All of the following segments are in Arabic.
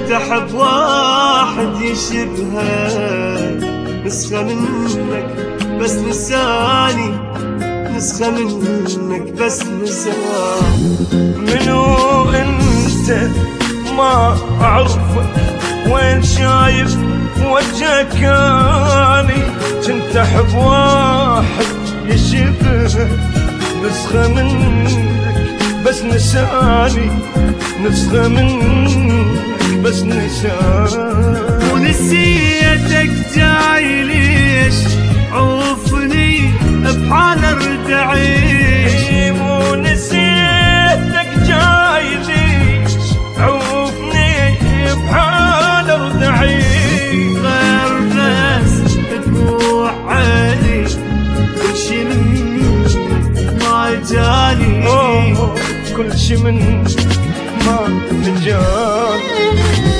كنت احب واحد يشبهك، نسخة منك بس نساني، نسخة منك بس نساني. منو انت ما اعرفك، وين شايف وجهك اني؟ كنت احب واحد يشبهك، نسخة منك بس نساني، نسخة منك بس نساني. ونسيتك جاي ليش؟ عوفني بحال ارد اعيش. ونسيتك جاي ليش؟ عوفني بحال ارد اعيش. غير بس دموع عيني، كل شي منك ما جاني، كل شي منك ما جاني.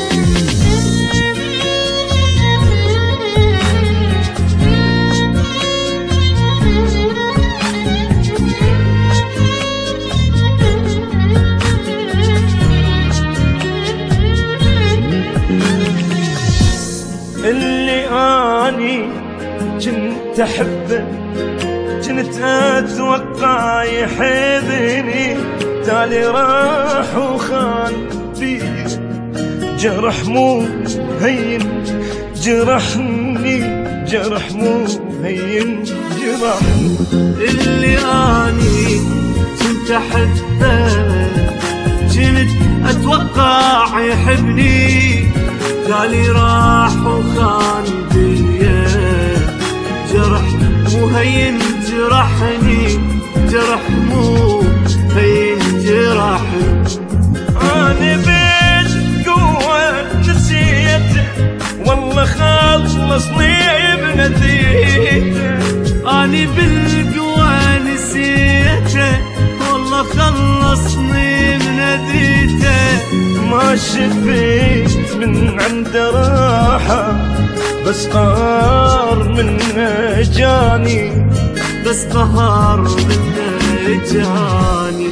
اللي اني كنت احبه، كنت اتوقع يحبني، تالي راح وخان بي، جرح مو هين جرحني، جرح مو هين جرحني. اللي اني كنت احبه، كنت اتوقع يحبني، تالي راح وخان بيا، جرح مو هين جرحني، جرح مو هين جرحني. أنا بالقوة نسيته، والله خلصني بنذيته. أنا بالقوة نسيته، والله خلصني بنذيته. ما شفيت من عند راحة، بس قهر منه جاني، بس قهر منه جاني.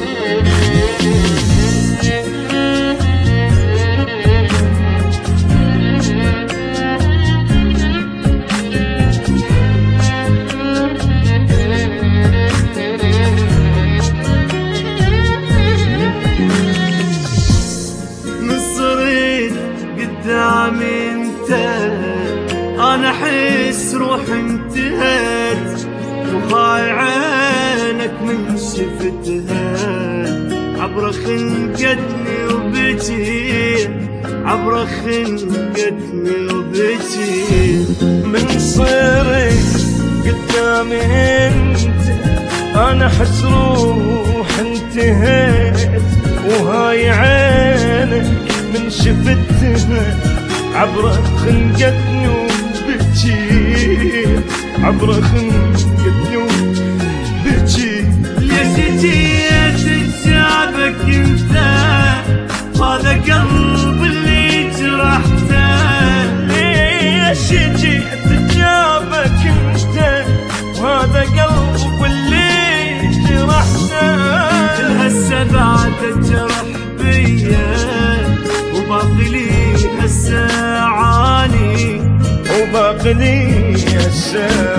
قدامي انت انا احس روحي انتهت، وهاي عينك من شفتها عبر خنقتني وبكي، عبر خنقتني وبكي. من صرت قدامي انت انا احس روحي انتهت، وهاي عينك من شفتها عبر خنقتني وبكي، عبر خنقتني وبكي. ليش جيت جابك انت، هذا قلب اللي جرحته. ليش جيت جابك انت، وهذا قلب اللي جرحته. كل هسه بعد الجرح بيا، وباقي لي هسه عاني، وباقي لي هسه